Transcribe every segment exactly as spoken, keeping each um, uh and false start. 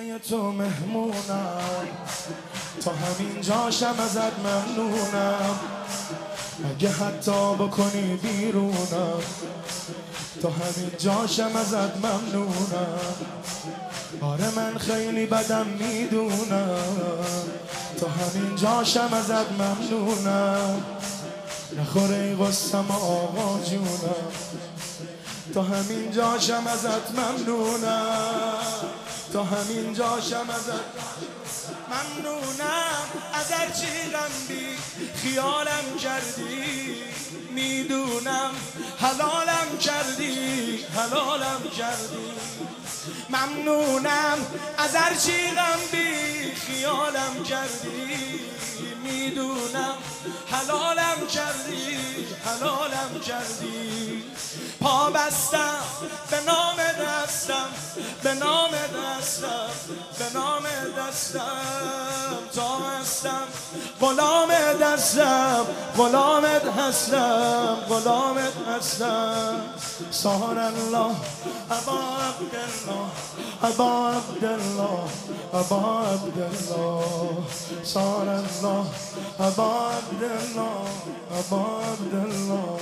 خونه تو مهمونم، تا همین جاشم ازت ممنونم. اگه حتی بکنی بیرونم، تا همین جاشم ازت ممنونم. آره من خیلی بدم میدونم، تا همین جاشم ازت ممنونم. نخوره ای غصم آقا جونم، تا همین جاشم ازت ممنونم. تا همین جاشم ازت ممنونم. از هرچی غم بی خیالم کردی، میدونم حلالم کردی، حلالم کردی. ممنونم از هرچی غم بی خیالم کردی، میدونم حلالم کردی، حلالم کردی. پا بستم به نام دستم، به نام دستم، به نام دستم. تا هستم غلام دستم، غلامت هستم، غلامت هستم. سهر الله ابا عبدالله، ابا عبدالله، ابا عبدالله. سهر الله ابا عبدالله، ابا عبدالله.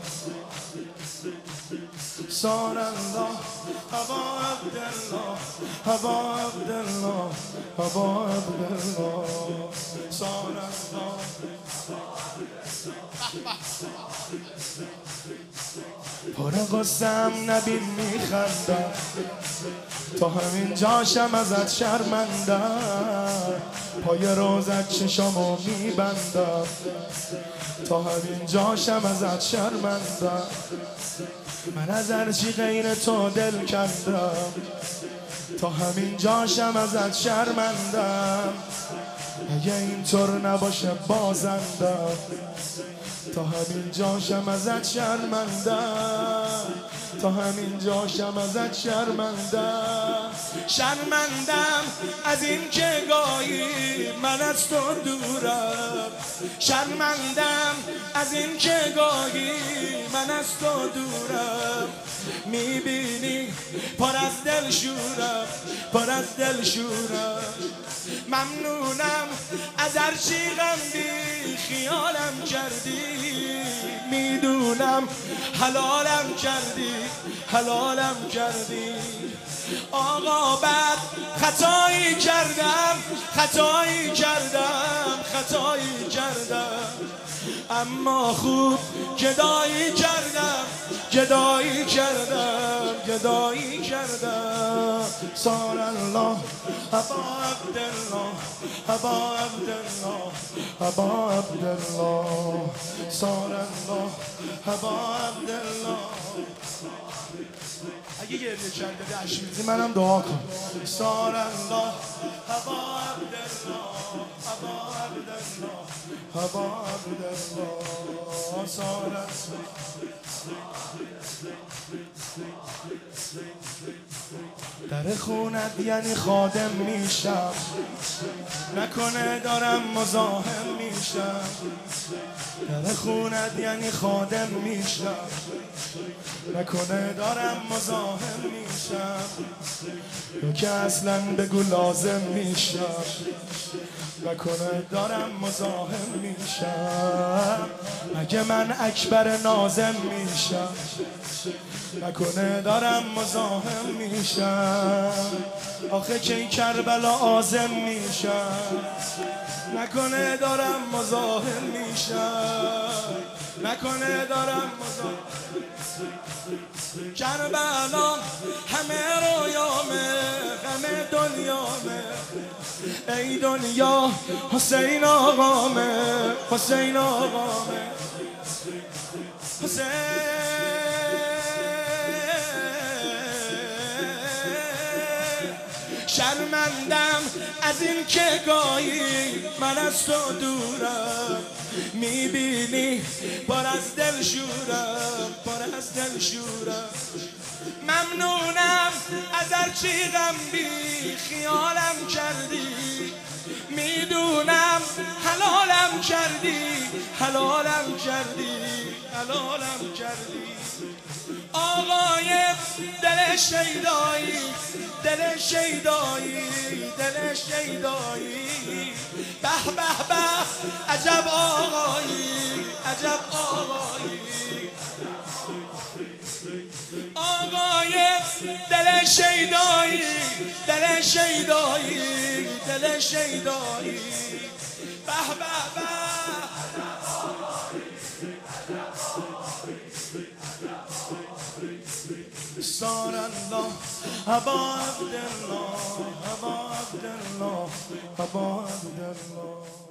سهر الله ابا عبدالله، ابا عبدالله، ابا عبدالله. سهر الله. پر قصم نبین میخندم، تا همین جاشم ازت شرمندم. پای روزت چشامو میبندم، تا همین جاشم ازت شرمندم. من از هرچی غیر تو دل کندم، تا همین جاشم ازت شرمندم. اگه اینطور نباشه بازندم، تا همین جاشم ازت شرمندم. تا همین جاشم ازت شرمندم. شرمندم از این که گاهی من از تو دورم. شرمندم از این که گاهی من از تو دورم. میبینی پر از دل شورم، پر از دل شورم. ممنونم از هرچی غم بی خیالم کردی، میدونم حلالم کردی، حلالم کردی. آقا بد خطایی کردم، خطایی کردم، خطایی کردم. اما خوب گدایی کردم، گدایی کردم، گدایی کردم. سهر الله ابا عبدالله، ابا عبدالله، ابا عبدالله. سهر الله ابا عبدالله. اگه گریه کرده دشت میزی منم دعا کن. سهر الله ابا عبدالله، ابا عبدالله، ابا عبدالله. سهر الله. در خونت یعنی خادم میشم، نکنه دارم مزاحم میشم. در خونت یعنی خادم میشم، نکنه دارم مزاحم میشم. یا که اصلا بگو لازم میشم، نکنه دارم مزاحم میشم. اگه من اکبر نازم میشم، نکنه دارم مزاحم میشم. آخه کی کربلا عازم میشم، نکنه دارم مزاحم میشم. نکنه دارم مزاحم. کربلا همه رویامه، همه دنیامه. ای دنیا حسین آقامه، حسین آقامه، حسین. شرمندم از این که گاهی من از تو دورم. میبینی پر از دل شورم، پر از دل شورم. ممنونم از هرچی غم بی خیالم کردی، میدونم حلالم کردی، حلالم کردی، حلالم کردی. آقای دل شیدایی دل شیدایی دل شیدایی به به به عجب آقایی عجب آقایی آقای دل شیدایی دل شیدایی دل شیدایی به به به صار الله أبا عبد الله أبا عبد الله أبا عبد الله